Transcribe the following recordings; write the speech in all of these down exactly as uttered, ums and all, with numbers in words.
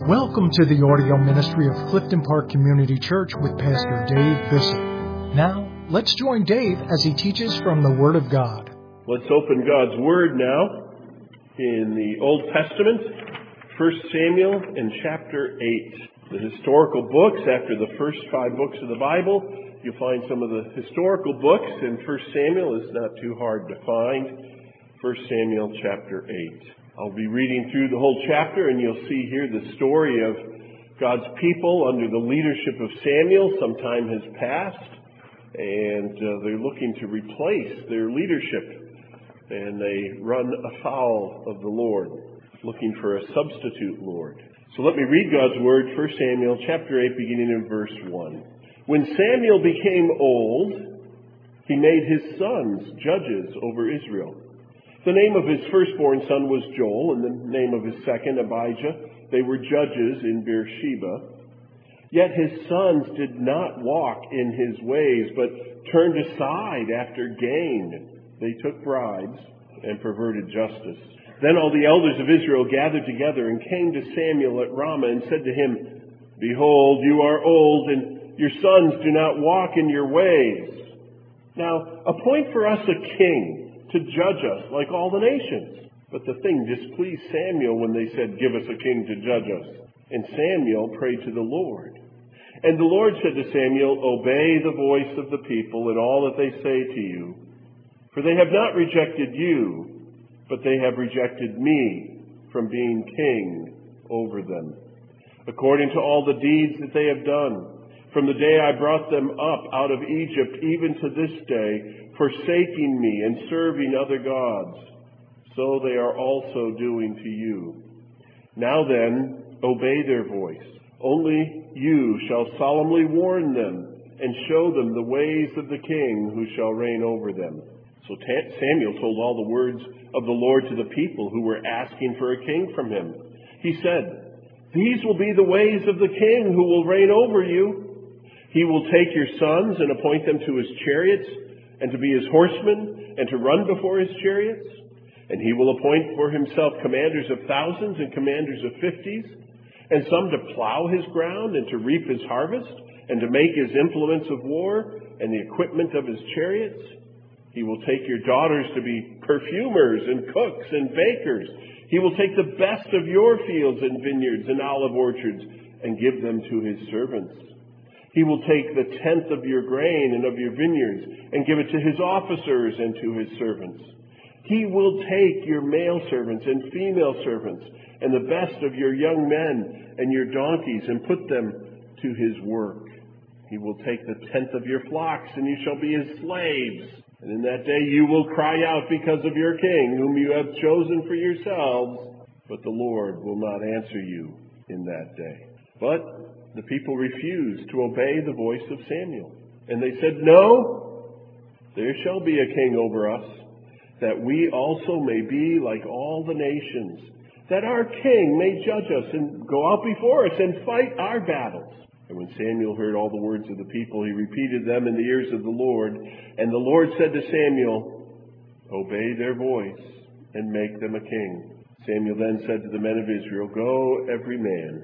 Welcome to the audio ministry of Clifton Park Community Church with Pastor Dave Bissell. Now, let's join Dave as he teaches from the Word of God. Let's open God's Word now in the Old Testament, First Samuel and chapter eight. The historical books, after the first five books of the Bible, you'll find some of the historical books, and First Samuel is not too hard to find. First Samuel chapter eight. I'll be reading through the whole chapter, and you'll see here the story of God's people under the leadership of Samuel. Some time has passed, and uh, they're looking to replace their leadership, and they run afoul of the Lord, looking for a substitute Lord. So let me read God's Word, First Samuel chapter eight, beginning in verse one. When Samuel became old, he made his sons judges over Israel. The name of his firstborn son was Joel, and the name of his second, Abijah. They were judges in Beersheba. Yet his sons did not walk in his ways, but turned aside after gain. They took bribes and perverted justice. Then all the elders of Israel gathered together and came to Samuel at Ramah and said to him, "Behold, you are old, and your sons do not walk in your ways. Now appoint for us a king to judge us like all the nations." But the thing displeased Samuel when they said, "Give us a king to judge us." And Samuel prayed to the Lord. And the Lord said to Samuel, "Obey the voice of the people in all that they say to you. For they have not rejected you, but they have rejected me from being king over them, according to all the deeds that they have done. From the day I brought them up out of Egypt, even to this day, forsaking me and serving other gods, so they are also doing to you. Now then, obey their voice. Only you shall solemnly warn them and show them the ways of the king who shall reign over them." So Samuel told all the words of the Lord to the people who were asking for a king from him. He said, "These will be the ways of the king who will reign over you. He will take your sons and appoint them to his chariots, and to be his horsemen, and to run before his chariots. And he will appoint for himself commanders of thousands and commanders of fifties, and some to plow his ground and to reap his harvest, and to make his implements of war and the equipment of his chariots. He will take your daughters to be perfumers and cooks and bakers. He will take the best of your fields and vineyards and olive orchards and give them to his servants. He will take the tenth of your grain and of your vineyards and give it to his officers and to his servants. He will take your male servants and female servants and the best of your young men and your donkeys and put them to his work. He will take the tenth of your flocks, and you shall be his slaves. And in that day you will cry out because of your king, whom you have chosen for yourselves, but the Lord will not answer you in that day." But the people refused to obey the voice of Samuel. And they said, "No, there shall be a king over us, that we also may be like all the nations, that our king may judge us and go out before us and fight our battles." And when Samuel heard all the words of the people, he repeated them in the ears of the Lord. And the Lord said to Samuel, "Obey their voice and make them a king." Samuel then said to the men of Israel, "Go every man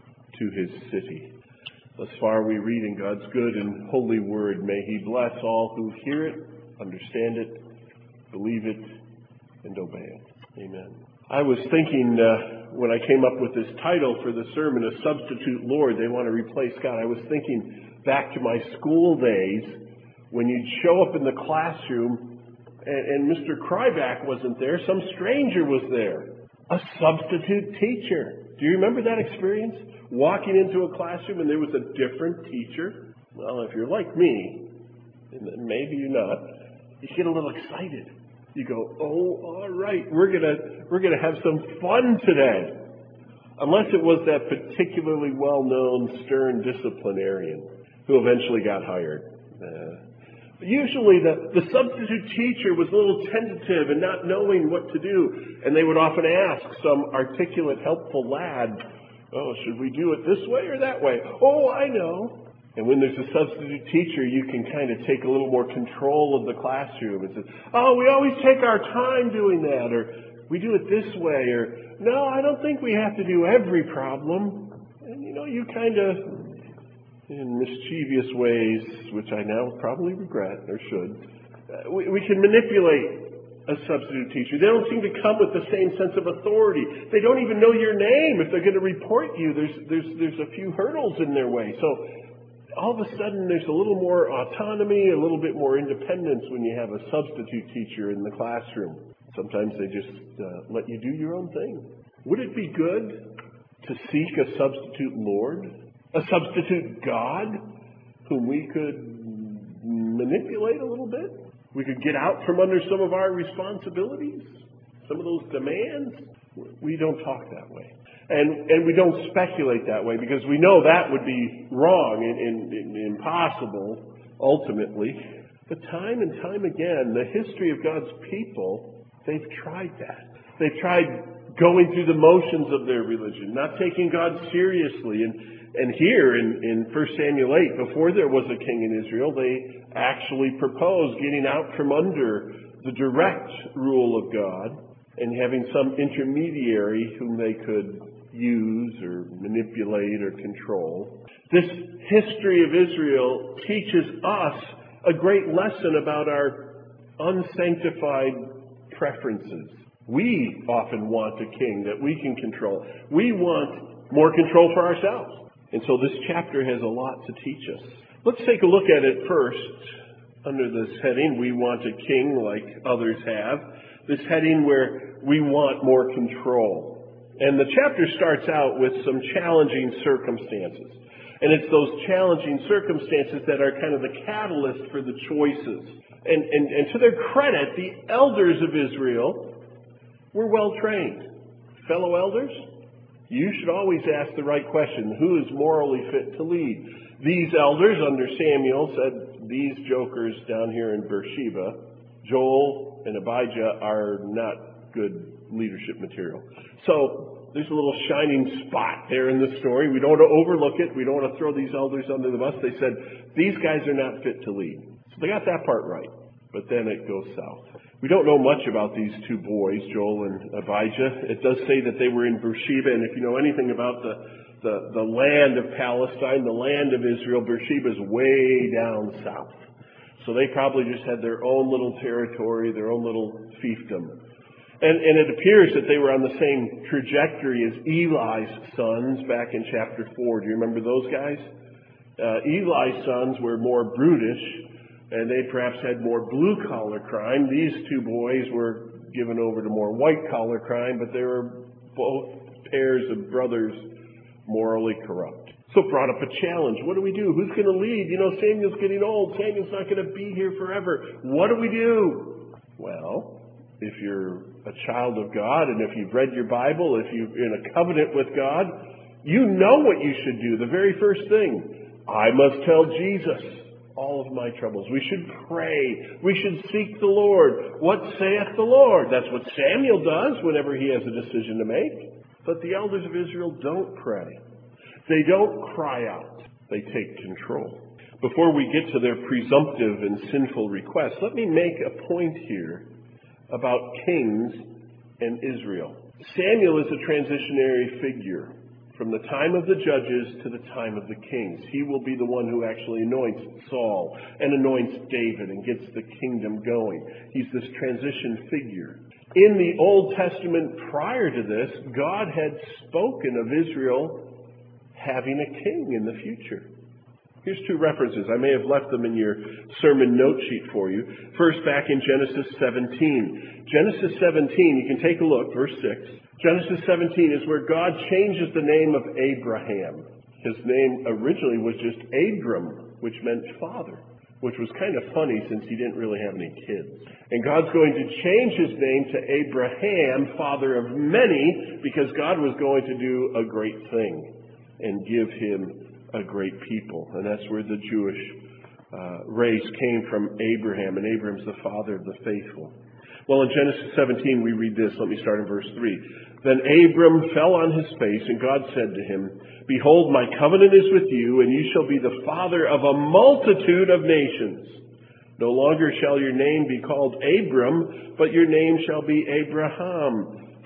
to his city." Thus far we read in God's good and holy word. May he bless all who hear it, understand it, believe it, and obey it. Amen. I was thinking uh, when I came up with this title for the sermon, "A Substitute Lord," they want to replace God. I was thinking back to my school days when you'd show up in the classroom and, and Mister Kryback wasn't there. Some stranger was there. A substitute teacher. Do you remember that experience? Walking into a classroom and there was a different teacher? Well, if you're like me, and maybe you're not, you get a little excited. You go, "Oh, all right, we're gonna we're gonna have some fun today." Unless it was that particularly well-known stern disciplinarian who eventually got hired. Uh, Usually the, the substitute teacher was a little tentative and not knowing what to do. And they would often ask some articulate, helpful lad, "Oh, should we do it this way or that way?" "Oh, I know." And when there's a substitute teacher, you can kind of take a little more control of the classroom and say, "Oh, we always take our time doing that." Or we do it this way, or no, I don't think we have to do every problem. And you know, you kind of, in mischievous ways, which I now probably regret or should, uh, we, we can manipulate a substitute teacher. They don't seem to come with the same sense of authority. They don't even know your name. If they're going to report you, there's there's there's a few hurdles in their way. So all of a sudden, there's a little more autonomy, a little bit more independence when you have a substitute teacher in the classroom. Sometimes they just uh, let you do your own thing. Would it be good to seek a substitute Lord, a substitute God, whom we could manipulate a little bit? We could get out from under some of our responsibilities, some of those demands. We don't talk that way. And and we don't speculate that way, because we know that would be wrong and, and, and impossible, ultimately. But time and time again, the history of God's people, they've tried that. They've tried going through the motions of their religion, not taking God seriously. And, and here in, in First Samuel eight, before there was a king in Israel, they actually proposed getting out from under the direct rule of God and having some intermediary whom they could use or manipulate or control. This history of Israel teaches us a great lesson about our unsanctified preferences. We often want a king that we can control. We want more control for ourselves. And so this chapter has a lot to teach us. Let's take a look at it first under this heading, we want a king like others have. This heading where we want more control. And the chapter starts out with some challenging circumstances. And it's those challenging circumstances that are kind of the catalyst for the choices. And, and, and to their credit, the elders of Israel were well trained. Fellow elders, you should always ask the right question. Who is morally fit to lead? These elders under Samuel said, these jokers down here in Beersheba, Joel and Abijah, are not good leadership material. So there's a little shining spot there in the story. We don't want to overlook it. We don't want to throw these elders under the bus. They said, these guys are not fit to lead. So they got that part right. But then it goes south. We don't know much about these two boys, Joel and Abijah. It does say that they were in Beersheba, and if you know anything about the, the, the land of Palestine, the land of Israel, Beersheba is way down south. So they probably just had their own little territory, their own little fiefdom. And, and it appears that they were on the same trajectory as Eli's sons back in chapter four. Do you remember those guys? Uh, Eli's sons were more brutish, and they perhaps had more blue-collar crime. These two boys were given over to more white-collar crime, but they were both pairs of brothers morally corrupt. So it brought up a challenge. What do we do? Who's going to lead? You know, Samuel's getting old. Samuel's not going to be here forever. What do we do? Well, if you're a child of God, and if you've read your Bible, if you're in a covenant with God, you know what you should do. The very first thing, I must tell Jesus all of my troubles. We should pray. We should seek the Lord. What saith the Lord? That's what Samuel does whenever he has a decision to make. But the elders of Israel don't pray. They don't cry out. They take control. Before we get to their presumptive and sinful requests, let me make a point here about kings and Israel. Samuel is a transitionary figure from the time of the judges to the time of the kings. He will be the one who actually anoints Saul and anoints David and gets the kingdom going. He's this transition figure. In the Old Testament prior to this, God had spoken of Israel having a king in the future. Here's two references. I may have left them in your sermon note sheet for you. First, back in Genesis seventeen. Genesis seventeen, you can take a look, verse six. Genesis seventeen is where God changes the name of Abraham. His name originally was just Abram, which meant father, which was kind of funny since he didn't really have any kids. And God's going to change his name to Abraham, father of many, because God was going to do a great thing and give him a great people. And that's where the Jewish uh, race came from, Abraham. And Abraham's the father of the faithful. Well, in Genesis seventeen, we read this. Let me start in verse three. Then Abram fell on his face, and God said to him, Behold, my covenant is with you, and you shall be the father of a multitude of nations. No longer shall your name be called Abram, but your name shall be Abraham.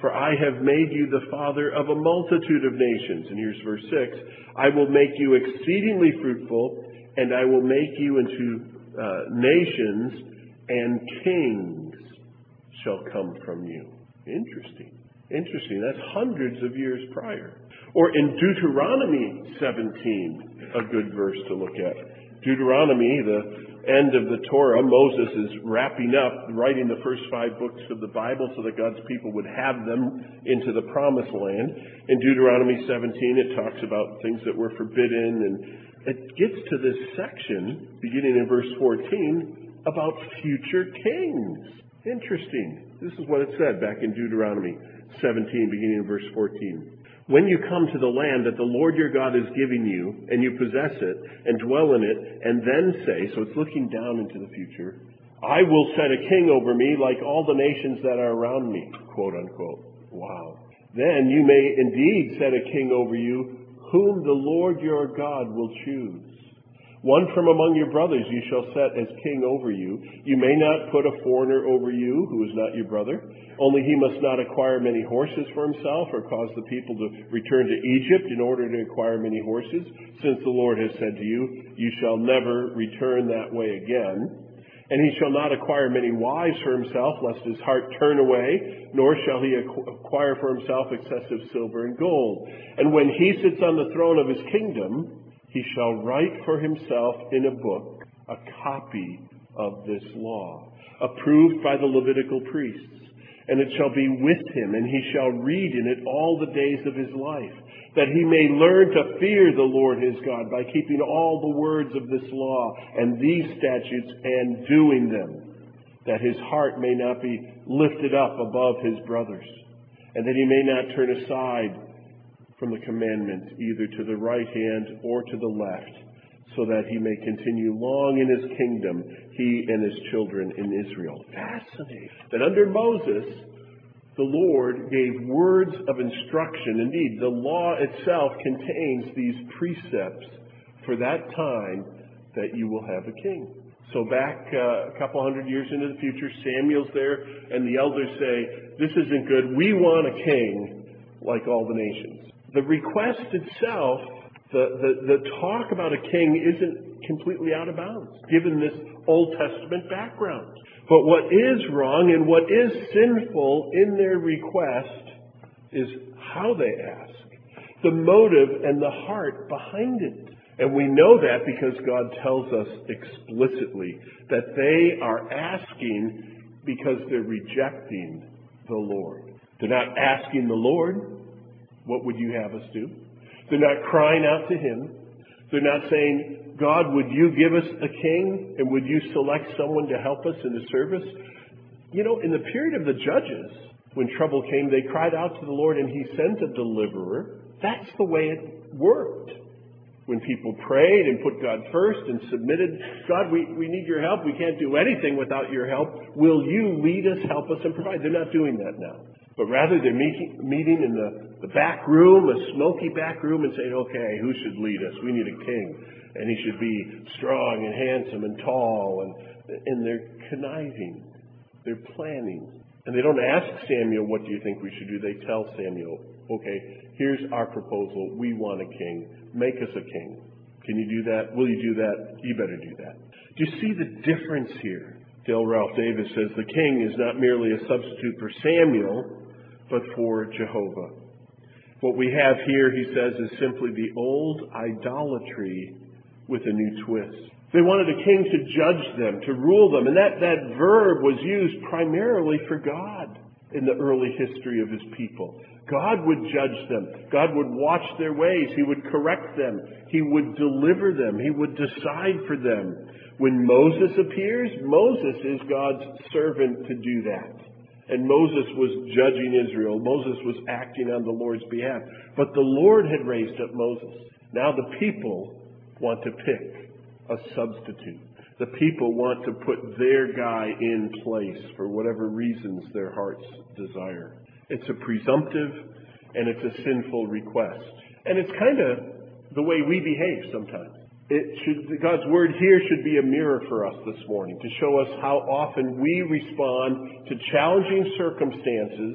For I have made you the father of a multitude of nations. And here's verse six. I will make you exceedingly fruitful, and I will make you into uh, nations, and kings shall come from you. Interesting. Interesting. That's hundreds of years prior. Or in Deuteronomy seventeen, a good verse to look at. Deuteronomy, the end of the Torah, Moses is wrapping up, writing the first five books of the Bible so that God's people would have them into the promised land. In Deuteronomy seventeen, it talks about things that were forbidden, and it gets to this section, beginning in verse fourteen, about future kings. Interesting. This is what it said back in Deuteronomy seventeen, beginning in verse fourteen. When you come to the land that the Lord your God is giving you, and you possess it, and dwell in it, and then say, so it's looking down into the future, I will set a king over me like all the nations that are around me, quote unquote. Wow. Then you may indeed set a king over you, whom the Lord your God will choose. One from among your brothers you shall set as king over you. You may not put a foreigner over you who is not your brother. Only he must not acquire many horses for himself or cause the people to return to Egypt in order to acquire many horses, since the Lord has said to you, you shall never return that way again. And he shall not acquire many wives for himself, lest his heart turn away, nor shall he acquire for himself excessive silver and gold. And when he sits on the throne of his kingdom, he shall write for himself in a book a copy of this law, approved by the Levitical priests. And it shall be with him, and he shall read in it all the days of his life, that he may learn to fear the Lord his God by keeping all the words of this law and these statutes and doing them, that his heart may not be lifted up above his brothers, and that he may not turn aside from the commandment either to the right hand or to the left, so that he may continue long in his kingdom, he and his children in Israel. Fascinating. That under Moses, the Lord gave words of instruction. Indeed, the law itself contains these precepts for that time that you will have a king. So back uh, a couple hundred years into the future, Samuel's there, and the elders say, this isn't good. We want a king like all the nations. The request itself, the, the, the talk about a king isn't completely out of bounds, given this Old Testament background. But what is wrong and what is sinful in their request is how they ask, the motive and the heart behind it. And we know that because God tells us explicitly that they are asking because they're rejecting the Lord. They're not asking the Lord, what would you have us do? They're not crying out to him. They're not saying, God, would you give us a king? And would you select someone to help us in the service? You know, in the period of the judges, when trouble came, they cried out to the Lord and he sent a deliverer. That's the way it worked. When people prayed and put God first and submitted, God, we, we need your help. We can't do anything without your help. Will you lead us, help us, and provide? They're not doing that now. But rather they're meeting, meeting in the, the back room, a smoky back room, and saying, okay, who should lead us? We need a king. And he should be strong and handsome and tall. And, and they're conniving. They're planning. And they don't ask Samuel, what do you think we should do? They tell Samuel, okay, here's our proposal. We want a king. Make us a king. Can you do that? Will you do that? You better do that. Do you see the difference here? Dale Ralph Davis says the king is not merely a substitute for Samuel, but for Jehovah. What we have here, he says, is simply the old idolatry with a new twist. They wanted a king to judge them, to rule them. And that, that verb was used primarily for God in the early history of his people. God would judge them. God would watch their ways. He would correct them. He would deliver them. He would decide for them. When Moses appears, Moses is God's servant to do that. And Moses was judging Israel. Moses was acting on the Lord's behalf. But the Lord had raised up Moses. Now the people want to pick a substitute. The people want to put their guy in place for whatever reasons their hearts desire. It's a presumptive and it's a sinful request. And it's kind of the way we behave sometimes. It should, God's word here should be a mirror for us this morning to show us how often we respond to challenging circumstances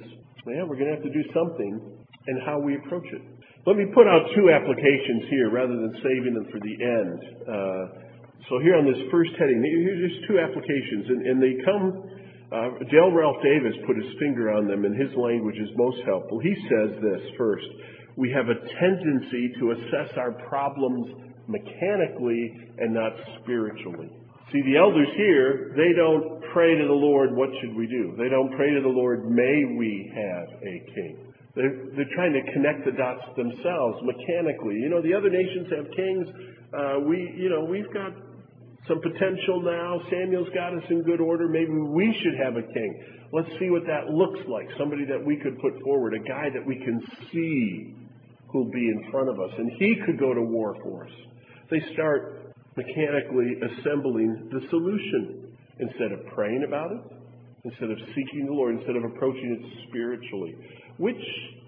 Yeah, we're going to have to do something and how we approach it. Let me put out two applications here rather than saving them for the end. Uh, so here on this first heading, here's just two applications, and, and they come, uh, Dale Ralph Davis put his finger on them, and his language is most helpful. He says this first: we have a tendency to assess our problems mechanically and not spiritually. See, the elders here, they don't pray to the Lord, what should we do? They don't pray to the Lord, may we have a king. They're, they're trying to connect the dots themselves mechanically. You know, the other nations have kings. Uh, we, you know, we've got some potential now. Samuel's got us in good order. Maybe we should have a king. Let's see what that looks like. Somebody that we could put forward, a guy that we can see who'll be in front of us, and he could go to war for us. They start mechanically assembling the solution instead of praying about it, instead of seeking the Lord, instead of approaching it spiritually. Which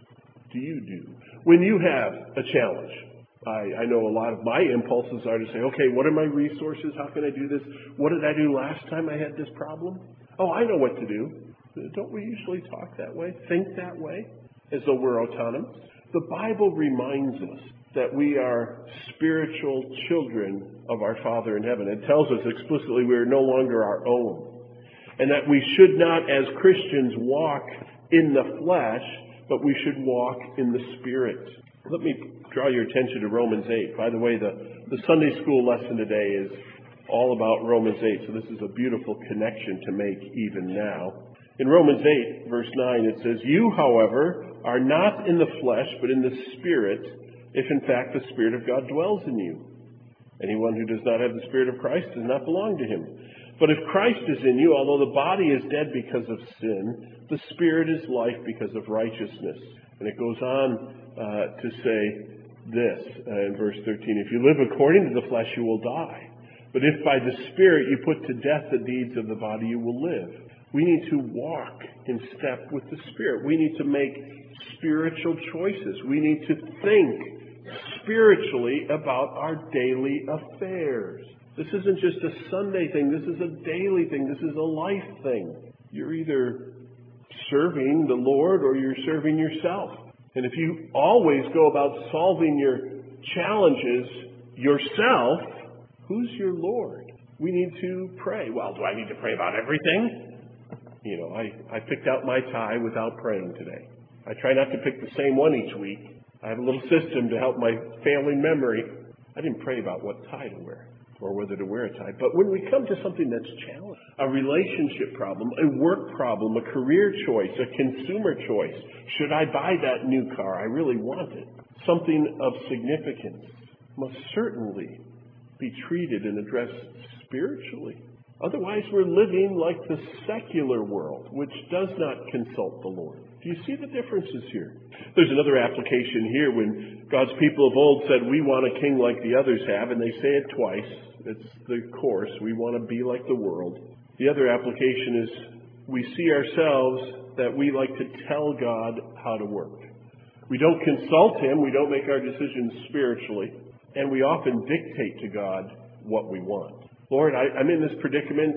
do you do when you have a challenge? I, I know a lot of my impulses are to say, okay, what are my resources? How can I do this? What did I do last time I had this problem? Oh, I know what to do. Don't we usually talk that way, think that way, as though we're autonomous? The Bible reminds us that we are spiritual children of our Father in heaven. It tells us explicitly we are no longer our own, and that we should not, as Christians, walk in the flesh, but we should walk in the Spirit. Let me draw your attention to Romans eight. By the way, the, the Sunday school lesson today is all about Romans eight, so this is a beautiful connection to make even now. In Romans eight, verse nine, it says, "You, however, are not in the flesh, but in the Spirit, if in fact the Spirit of God dwells in you. Anyone who does not have the Spirit of Christ does not belong to him. But if Christ is in you, although the body is dead because of sin, the Spirit is life because of righteousness." And it goes on uh, to say this uh, in verse thirteen, "If you live according to the flesh, you will die. But if by the Spirit you put to death the deeds of the body, you will live." We need to walk in step with the Spirit. We need to make spiritual choices. We need to think spiritually about our daily affairs. This isn't just a Sunday thing. This is a daily thing. This is a life thing. You're either serving the Lord or you're serving yourself. And if you always go about solving your challenges yourself, who's your Lord? We need to pray. Well, do I need to pray about everything? You know, I, I picked out my tie without praying today. I try not to pick the same one each week. I have a little system to help my family memory. I didn't pray about what tie to wear or whether to wear a tie. But when we come to something that's challenging, a relationship problem, a work problem, a career choice, a consumer choice, should I buy that new car? I really want it. Something of significance must certainly be treated and addressed spiritually. Otherwise, we're living like the secular world, which does not consult the Lord. Do you see the differences here? There's another application here when God's people of old said, we want a king like the others have, and they say it twice. It's the course. We want to be like the world. The other application is we see ourselves that we like to tell God how to work. We don't consult Him. We don't make our decisions spiritually. And we often dictate to God what we want. Lord, I, I'm in this predicament,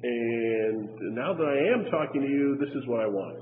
and now that I am talking to you, this is what I want.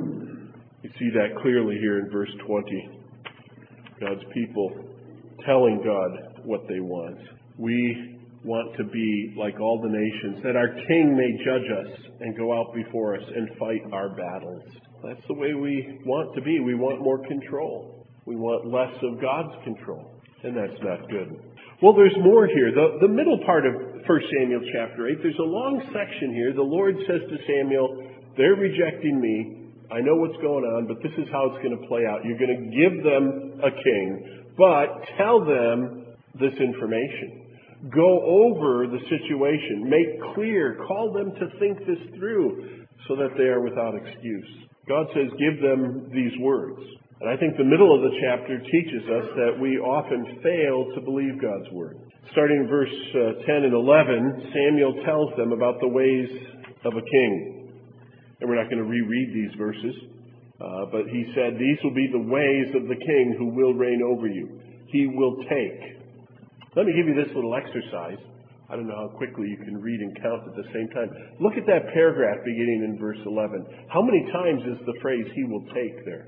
You see that clearly here in verse twenty. God's people telling God what they want. We want to be like all the nations, that our King may judge us and go out before us and fight our battles. That's the way we want to be. We want more control. We want less of God's control, and that's not good. Well, there's more here. The, the middle part of First Samuel chapter eight, there's a long section here. The Lord says to Samuel, they're rejecting me. I know what's going on, but this is how it's going to play out. You're going to give them a king, but tell them this information. Go over the situation. Make clear. Call them to think this through so that they are without excuse. God says, give them these words. And I think the middle of the chapter teaches us that we often fail to believe God's word. Starting in verse uh, ten and eleven, Samuel tells them about the ways of a king. And we're not going to reread these verses, uh, but he said, these will be the ways of the king who will reign over you. He will take. Let me give you this little exercise. I don't know how quickly you can read and count at the same time. Look at that paragraph beginning in verse eleven. How many times is the phrase, he will take there?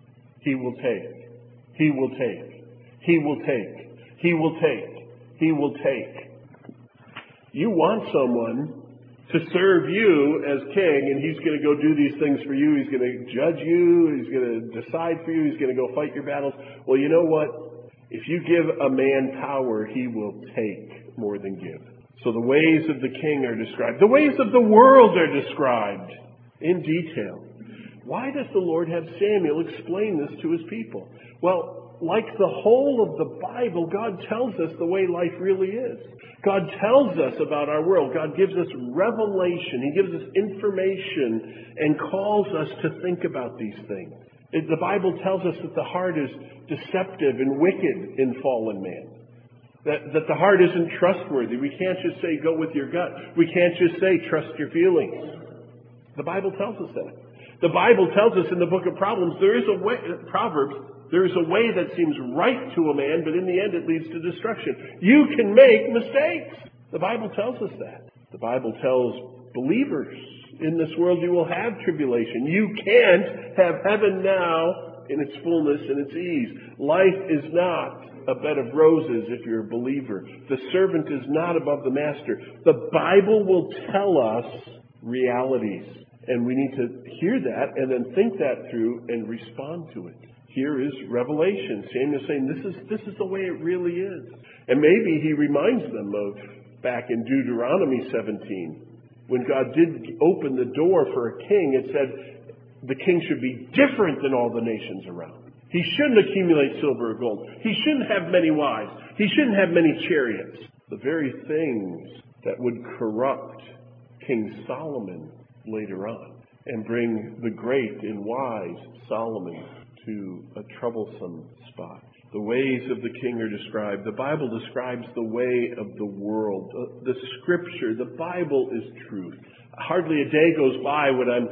He will take. He will take. He will take. He will take. He will take. You want someone to serve you as king, and he's going to go do these things for you. He's going to judge you. He's going to decide for you. He's going to go fight your battles. Well, you know what? If you give a man power, he will take more than give. So the ways of the king are described. The ways of the world are described in detail. Why does the Lord have Samuel explain this to his people? Well, like the whole of the Bible, God tells us the way life really is. God tells us about our world. God gives us revelation. He gives us information and calls us to think about these things. It, the Bible tells us that the heart is deceptive and wicked in fallen man. That, that the heart isn't trustworthy. We can't just say, go with your gut. We can't just say, trust your feelings. The Bible tells us that. The Bible tells us in the book of Proverbs, there is a way, Proverbs, there is a way that seems right to a man, but in the end it leads to destruction. You can make mistakes. The Bible tells us that. The Bible tells believers, in this world you will have tribulation. You can't have heaven now in its fullness and its ease. Life is not a bed of roses if you're a believer. The servant is not above the master. The Bible will tell us realities. And we need to hear that and then think that through and respond to it. Here is revelation. Samuel's saying this is this is the way it really is. And maybe he reminds them of back in Deuteronomy seventeen, when God did open the door for a king, it said the king should be different than all the nations around. He shouldn't accumulate silver or gold. He shouldn't have many wives. He shouldn't have many chariots. The very things that would corrupt King Solomon later on and bring the great and wise Solomon to a troublesome spot. The ways of the king are described. The Bible describes the way of the world. The Scripture, the Bible is truth. Hardly a day goes by when I'm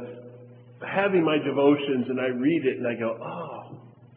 having my devotions and I read it and I go, oh,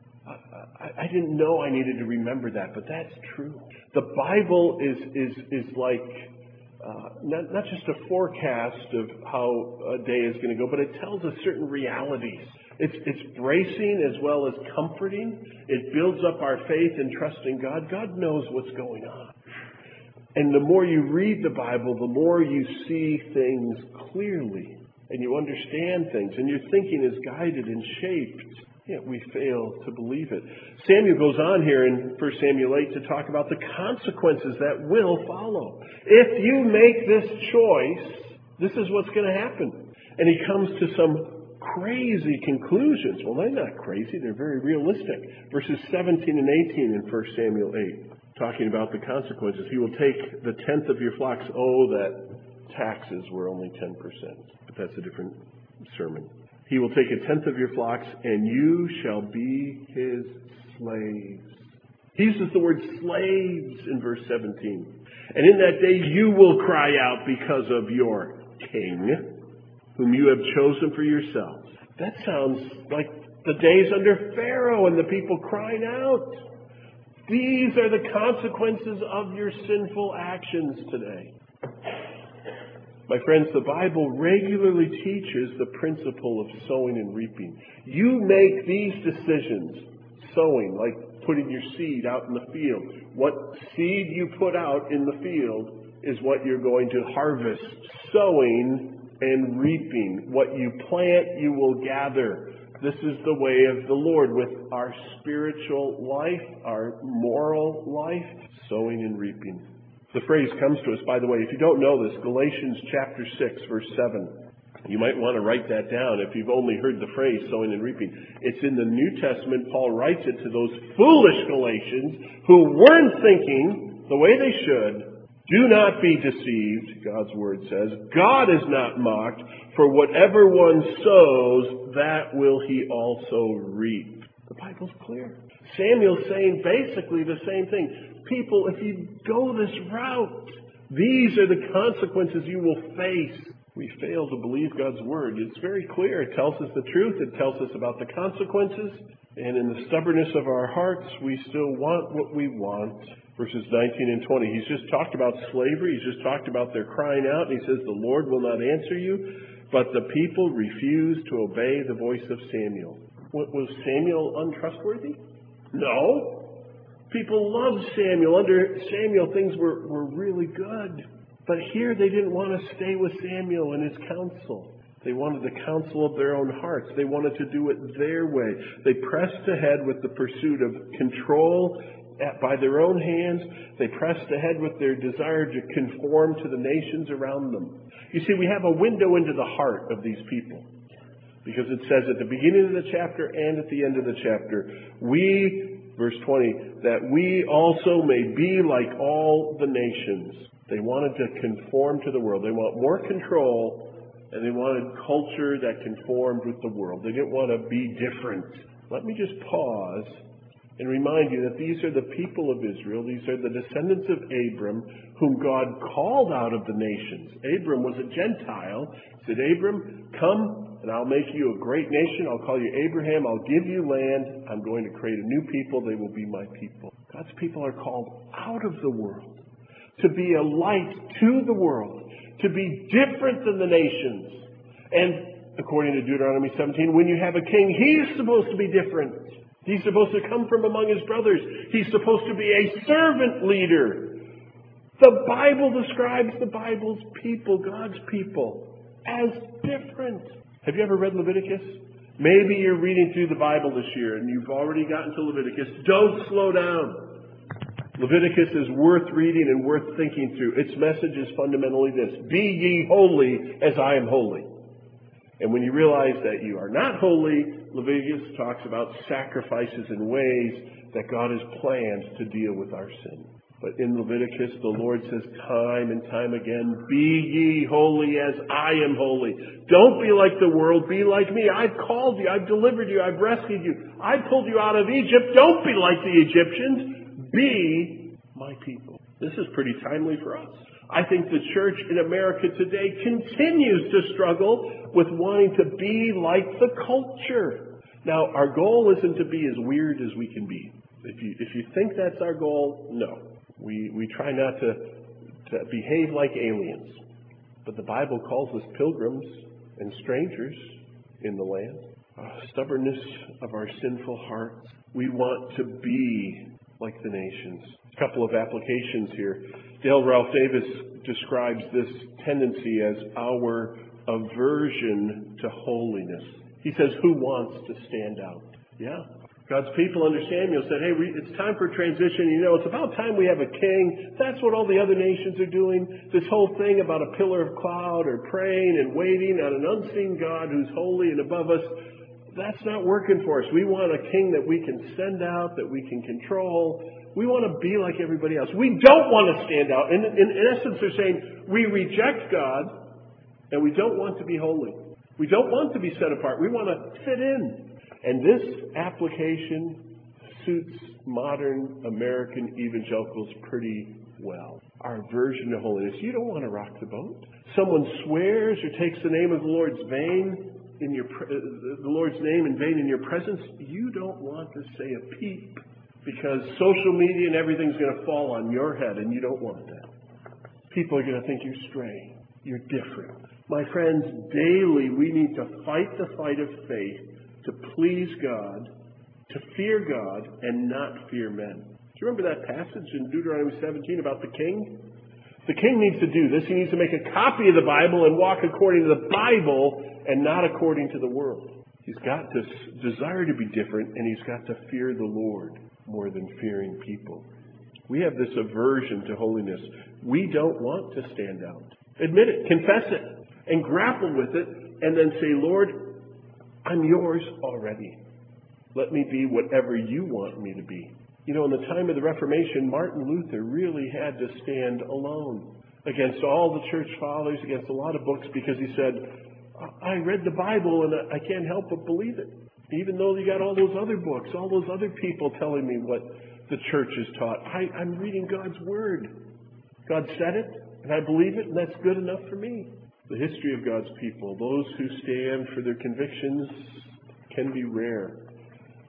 I, I didn't know I needed to remember that, but that's true. The Bible is is is like Uh, not, not just a forecast of how a day is going to go, but it tells us certain realities. It's, it's bracing as well as comforting. It builds up our faith and trust in God. God knows what's going on. And the more you read the Bible, the more you see things clearly and you understand things and your thinking is guided and shaped. Yet we fail to believe it. Samuel goes on here in First Samuel eight to talk about the consequences that will follow. If you make this choice, this is what's going to happen. And he comes to some crazy conclusions. Well, they're not crazy. They're very realistic. Verses seventeen and eighteen in First Samuel eight, talking about the consequences. He will take the tenth of your flocks. Oh, that taxes were only ten percent. But that's a different sermon. He will take a tenth of your flocks, and you shall be his slaves. He uses the word slaves in verse seventeen. And in that day you will cry out because of your king, whom you have chosen for yourselves. That sounds like the days under Pharaoh and the people crying out. These are the consequences of your sinful actions today. My friends, the Bible regularly teaches the principle of sowing and reaping. You make these decisions, sowing, like putting your seed out in the field. What seed you put out in the field is what you're going to harvest. Sowing and reaping. What you plant, you will gather. This is the way of the Lord with our spiritual life, our moral life, sowing and reaping. The phrase comes to us, by the way, if you don't know this, Galatians chapter six, verse seven. You might want to write that down if you've only heard the phrase sowing and reaping. It's in the New Testament. Paul writes it to those foolish Galatians who weren't thinking the way they should. Do not be deceived, God's word says. God is not mocked, for whatever one sows, that will he also reap. The Bible's clear. Samuel's saying basically the same thing. People, if you go this route, these are the consequences you will face. We fail to believe God's word. It's very clear. It tells us the truth. It tells us about the consequences. And in the stubbornness of our hearts, we still want what we want. Verses nineteen and twenty. He's just talked about slavery. He's just talked about their crying out. And he says, the Lord will not answer you. But the people refused to obey the voice of Samuel. What, was Samuel untrustworthy? No. People loved Samuel. Under Samuel, things were, were really good. But here they didn't want to stay with Samuel and his counsel. They wanted the counsel of their own hearts. They wanted to do it their way. They pressed ahead with the pursuit of control by their own hands. They pressed ahead with their desire to conform to the nations around them. You see, we have a window into the heart of these people. Because it says at the beginning of the chapter and at the end of the chapter, we, verse twenty, that we also may be like all the nations. They wanted to conform to the world. They want more control, and they wanted culture that conformed with the world. They didn't want to be different. Let me just pause and remind you that these are the people of Israel. These are the descendants of Abram, whom God called out of the nations. Abram was a Gentile. He said, Abram, come and I'll make you a great nation. I'll call you Abraham. I'll give you land. I'm going to create a new people. They will be my people. God's people are called out of the world, to be a light to the world, to be different than the nations. And according to Deuteronomy seventeen, when you have a king, he's supposed to be different. He's supposed to come from among his brothers. He's supposed to be a servant leader. The Bible describes the Bible's people, God's people, as different. Have you ever read Leviticus? Maybe you're reading through the Bible this year and you've already gotten to Leviticus. Don't slow down. Leviticus is worth reading and worth thinking through. Its message is fundamentally this: be ye holy as I am holy. And when you realize that you are not holy, Leviticus talks about sacrifices and ways that God has planned to deal with our sin. But in Leviticus, the Lord says time and time again, be ye holy as I am holy. Don't be like the world, be like me. I've called you, I've delivered you, I've rescued you. I pulled you out of Egypt. Don't be like the Egyptians. Be my people. This is pretty timely for us. I think the church in America today continues to struggle with wanting to be like the culture. Now, our goal isn't to be as weird as we can be. If you if you think that's our goal, no. We we try not to, to behave like aliens. But the Bible calls us pilgrims and strangers in the land. Uh, stubbornness of our sinful hearts. We want to be like the nations. A couple of applications here. Dale Ralph Davis describes this tendency as our aversion to holiness. He says, who wants to stand out? Yeah. God's people under Samuel said, hey, it's time for transition. You know, it's about time we have a king. That's what all the other nations are doing. This whole thing about a pillar of cloud or praying and waiting on an unseen God who's holy and above us, that's not working for us. We want a king that we can send out, that we can control. We want to be like everybody else. We don't want to stand out. In, in, in essence, they're saying we reject God and we don't want to be holy. We don't want to be set apart. We want to fit in. And this application suits modern American evangelicals pretty well. Our aversion to holiness. You don't want to rock the boat. Someone swears or takes the name of the Lord's vain in your the Lord's name in vain in your presence. You don't want to say a peep because social media and everything's going to fall on your head, and you don't want that. People are going to think you're stray. You're different. My friends, daily we need to fight the fight of faith to please God, to fear God, and not fear men. Do you remember that passage in Deuteronomy seventeen about the king? The king needs to do this. He needs to make a copy of the Bible and walk according to the Bible and not according to the world. He's got this desire to be different, and he's got to fear the Lord more than fearing people. We have this aversion to holiness. We don't want to stand out. Admit it, confess it, and grapple with it, and then say, Lord, I'm yours already. Let me be whatever you want me to be. You know, in the time of the Reformation, Martin Luther really had to stand alone against all the church fathers, against a lot of books, because he said, I read the Bible and I can't help but believe it. Even though you got all those other books, all those other people telling me what the church has taught. I, I'm reading God's Word. God said it, and I believe it, and that's good enough for me. The history of God's people, those who stand for their convictions, can be rare.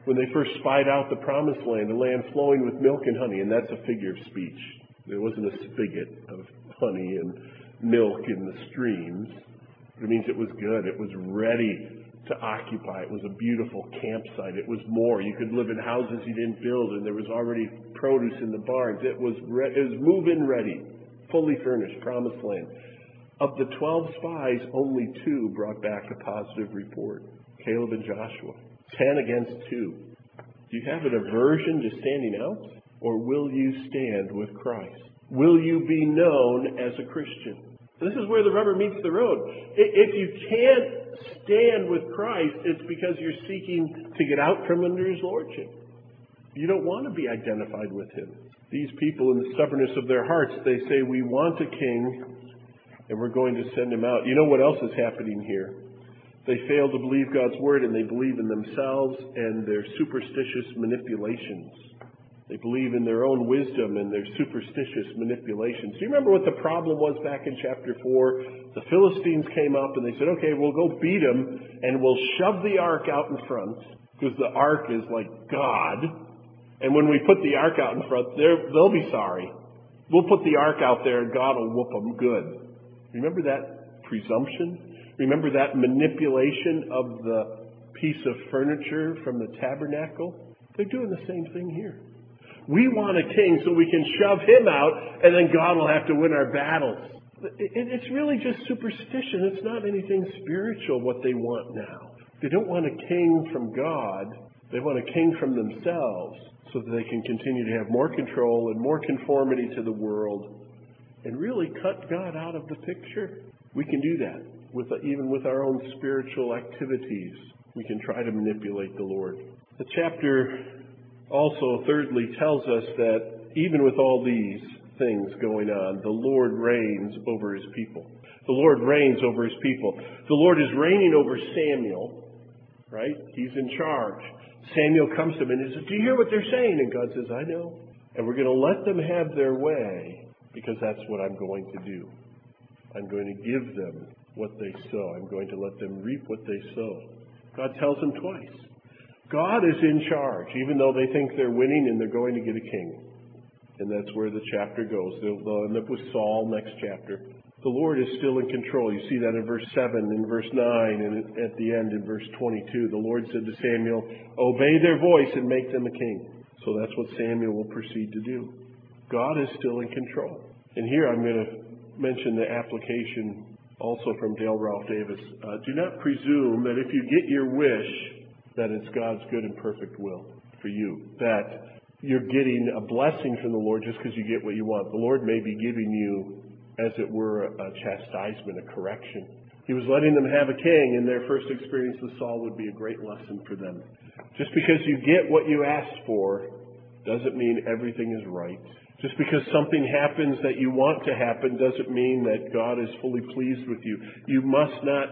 when they first spied out the promised land, a land flowing with milk and honey, and that's a figure of speech. There wasn't a spigot of honey and milk in the streams. It means it was good. It was ready to occupy. It was a beautiful campsite. It was more. You could live in houses you didn't build, and there was already produce in the barns. It was, re- it was move-in ready, fully furnished, promised land. Of the twelve spies, only two brought back a positive report. Caleb and Joshua. Ten against two. Do you have an aversion to standing out? Or will you stand with Christ? Will you be known as a Christian? This is where the rubber meets the road. If you can't stand with Christ, it's because you're seeking to get out from under His lordship. You don't want to be identified with Him. These people, in the stubbornness of their hearts, they say, we want a king, and we're going to send him out. You know what else is happening here? They fail to believe God's word, and they believe in themselves and their superstitious manipulations. They believe in their own wisdom and their superstitious manipulations. Do you remember what the problem was back in chapter four? The Philistines came up and they said, okay, we'll go beat them and we'll shove the ark out in front because the ark is like God. And when we put the ark out in front, they'll be sorry. We'll put the ark out there and God will whoop them good. Remember that presumption? Remember that manipulation of the piece of furniture from the tabernacle? They're doing the same thing here. We want a king so we can shove him out and then God will have to win our battles. It's really just superstition. It's not anything spiritual what they want now. They don't want a king from God. They want a king from themselves so that they can continue to have more control and more conformity to the world and really cut God out of the picture. We can do that with even with our own spiritual activities. We can try to manipulate the Lord. The chapter also, thirdly, tells us that even with all these things going on, the Lord reigns over His people. The Lord reigns over His people. The Lord is reigning over Samuel, right? He's in charge. Samuel comes to him and he says, do you hear what they're saying? And God says, I know. And we're going to let them have their way because that's what I'm going to do. I'm going to give them what they sow. I'm going to let them reap what they sow. God tells him twice. God is in charge, even though they think they're winning and they're going to get a king. And that's where the chapter goes. They'll, they'll end up with Saul next chapter. The Lord is still in control. You see that in verse seven, in verse nine, and at the end in verse twenty-two. The Lord said to Samuel, obey their voice and make them a king. So that's what Samuel will proceed to do. God is still in control. And here I'm going to mention the application also from Dale Ralph Davis. Uh, do not presume that if you get your wish, that it's God's good and perfect will for you. That you're getting a blessing from the Lord just because you get what you want. The Lord may be giving you, as it were, a chastisement, a correction. He was letting them have a king, and their first experience with Saul would be a great lesson for them. Just because you get what you asked for doesn't mean everything is right. Just because something happens that you want to happen doesn't mean that God is fully pleased with you. You must not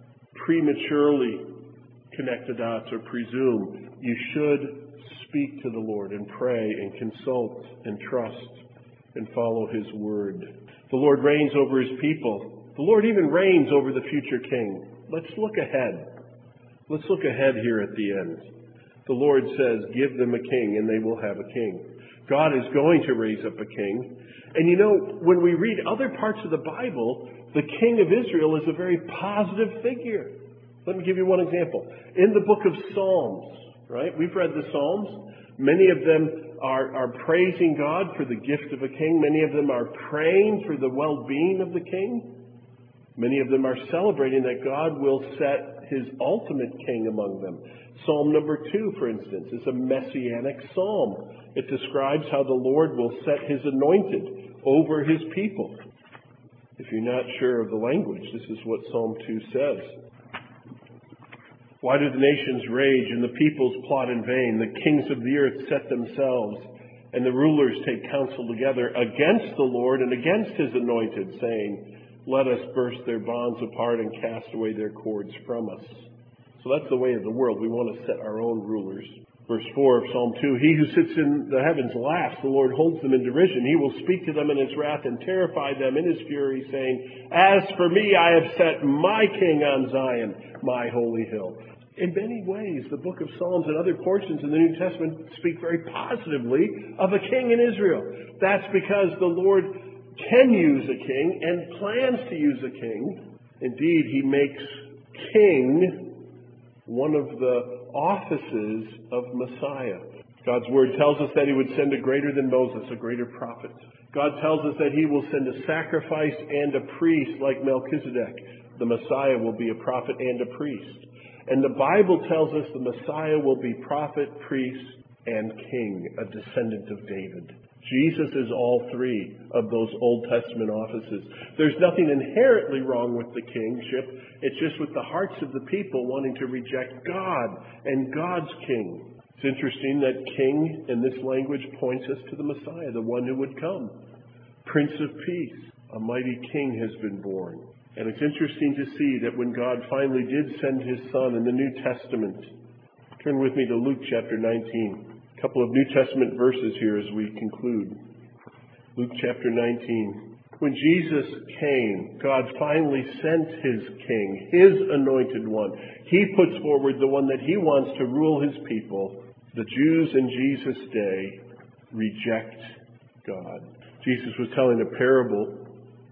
prematurely connect the dots or presume. You should speak to the Lord and pray and consult and trust and follow His word. The Lord reigns over His people. The Lord even reigns over the future king. Let's look ahead. Let's look ahead here at the end. The Lord says, give them a king and they will have a king. God is going to raise up a king. And you know, when we read other parts of the Bible, the king of Israel is a very positive figure. Let me give you one example. In the book of Psalms, right? We've read the Psalms. Many of them are, are praising God for the gift of a king. Many of them are praying for the well-being of the king. Many of them are celebrating that God will set His ultimate king among them. Psalm number two, for instance, is a messianic psalm. It describes how the Lord will set His anointed over His people. If you're not sure of the language, this is what Psalm two says. Why do the nations rage and the peoples plot in vain? The kings of the earth set themselves, and the rulers take counsel together against the Lord and against His anointed, saying, let us burst their bonds apart and cast away their cords from us. So that's the way of the world. We want to set our own rulers. Verse four of Psalm two, he who sits in the heavens laughs. The Lord holds them in derision. He will speak to them in His wrath and terrify them in His fury, saying, as for me, I have set my king on Zion, my holy hill. In many ways, the book of Psalms and other portions in the New Testament speak very positively of a king in Israel. That's because the Lord can use a king and plans to use a king. Indeed, he makes king one of the offices of Messiah. God's word tells us that he would send a greater than Moses, a greater prophet. God tells us that he will send a sacrifice and a priest like Melchizedek. The Messiah will be a prophet and a priest. And the Bible tells us the Messiah will be prophet, priest, and king, a descendant of David. Jesus is all three of those Old Testament offices. There's nothing inherently wrong with the kingship. It's just with the hearts of the people wanting to reject God and God's king. It's interesting that king in this language points us to the Messiah, the one who would come. Prince of Peace, a mighty king has been born. And it's interesting to see that when God finally did send his Son in the New Testament, turn with me to Luke chapter nineteen. A couple of New Testament verses here as we conclude. Luke chapter nineteen. When Jesus came, God finally sent his king, his anointed one. He puts forward the one that he wants to rule his people. The Jews in Jesus' day reject God. Jesus was telling a parable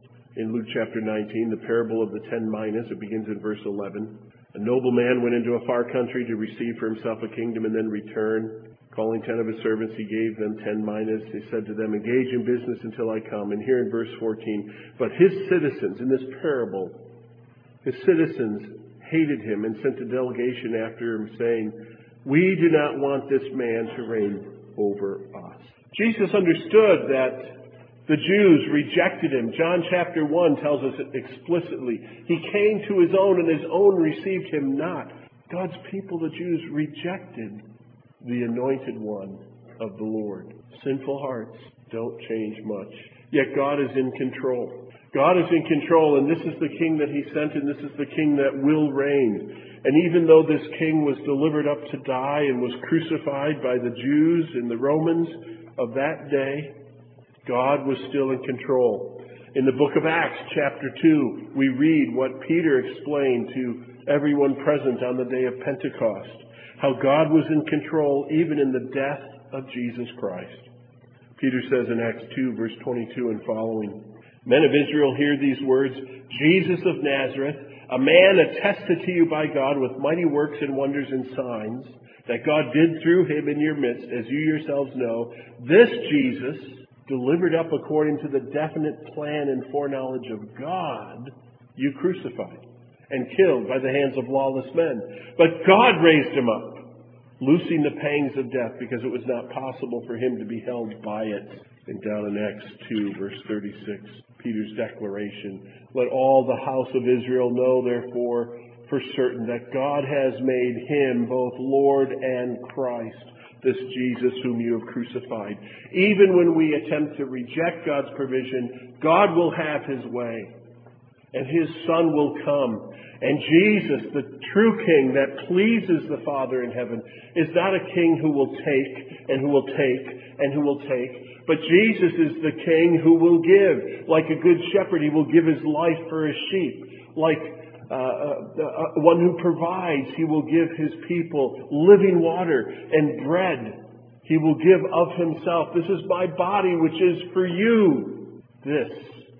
in Luke chapter nineteen, the parable of the ten minas. It begins in verse eleven. A nobleman went into a far country to receive for himself a kingdom and then return. Calling ten of his servants, he gave them ten minas. He said to them, engage in business until I come. And here in verse fourteen, but his citizens, in this parable, his citizens hated him and sent a delegation after him saying, we do not want this man to reign over us. Jesus understood that the Jews rejected him. John chapter one tells us it explicitly. He came to his own and his own received him not. God's people, the Jews, rejected the anointed one of the Lord. Sinful hearts don't change much. Yet God is in control. God is in control, and this is the king that he sent, and this is the king that will reign. And even though this king was delivered up to die and was crucified by the Jews and the Romans of that day, God was still in control. In the book of Acts, chapter two, we read what Peter explained to everyone present on the day of Pentecost, how God was in control even in the death of Jesus Christ. Peter says in Acts two, verse twenty-two and following, men of Israel, hear these words, Jesus of Nazareth, a man attested to you by God with mighty works and wonders and signs, that God did through him in your midst, as you yourselves know, this Jesus, delivered up according to the definite plan and foreknowledge of God, you crucified and killed by the hands of lawless men. But God raised him up, loosing the pangs of death, because it was not possible for him to be held by it. And down in Acts two, verse thirty-six, Peter's declaration, let all the house of Israel know, therefore, for certain that God has made him both Lord and Christ, this Jesus whom you have crucified. Even when we attempt to reject God's provision, God will have his way, and his Son will come. And Jesus, the true King that pleases the Father in heaven, is not a king who will take and who will take and who will take, but Jesus is the King who will give. Like a good shepherd, he will give his life for his sheep. Like Uh, uh, one who provides, he will give his people living water and bread. He will give of himself. This is my body, which is for you. This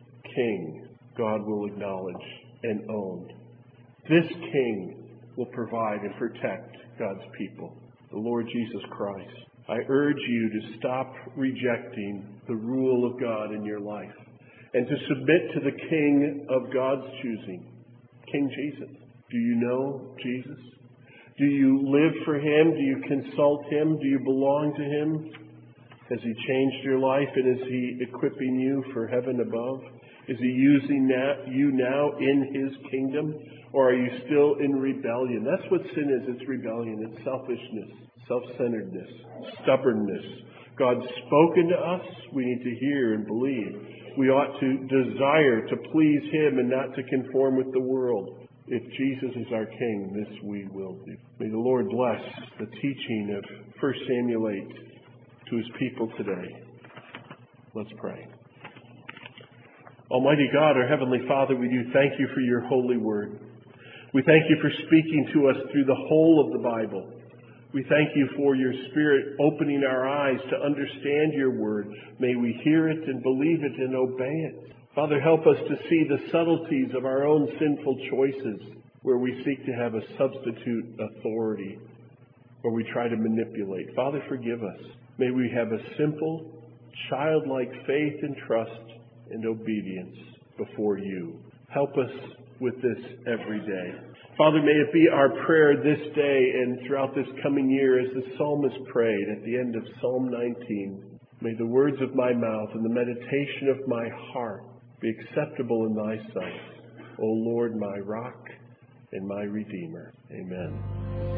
King God will acknowledge and own. This King will provide and protect God's people, the Lord Jesus Christ. I urge you to stop rejecting the rule of God in your life and to submit to the King of God's choosing, King Jesus. Do you know Jesus? Do you live for him? Do you consult him? Do you belong to him? Has he changed your life, and is he equipping you for heaven above? Is he using you now in his kingdom? Or are you still in rebellion? That's what sin is. It's rebellion. It's selfishness, self-centeredness, stubbornness. God's spoken to us. We need to hear and believe. We ought to desire to please him and not to conform with the world. If Jesus is our King, this we will do. May the Lord bless the teaching of First Samuel eight to his people today. Let's pray. Almighty God, our Heavenly Father, we do thank you for your holy word. We thank you for speaking to us through the whole of the Bible. We thank you for your Spirit opening our eyes to understand your word. May we hear it and believe it and obey it. Father, help us to see the subtleties of our own sinful choices, where we seek to have a substitute authority, where we try to manipulate. Father, forgive us. May we have a simple, childlike faith and trust and obedience before you. Help us with this every day. Father, may it be our prayer this day and throughout this coming year as the psalmist prayed at the end of Psalm nineteen. May the words of my mouth and the meditation of my heart be acceptable in thy sight, O Lord, my rock and my redeemer. Amen.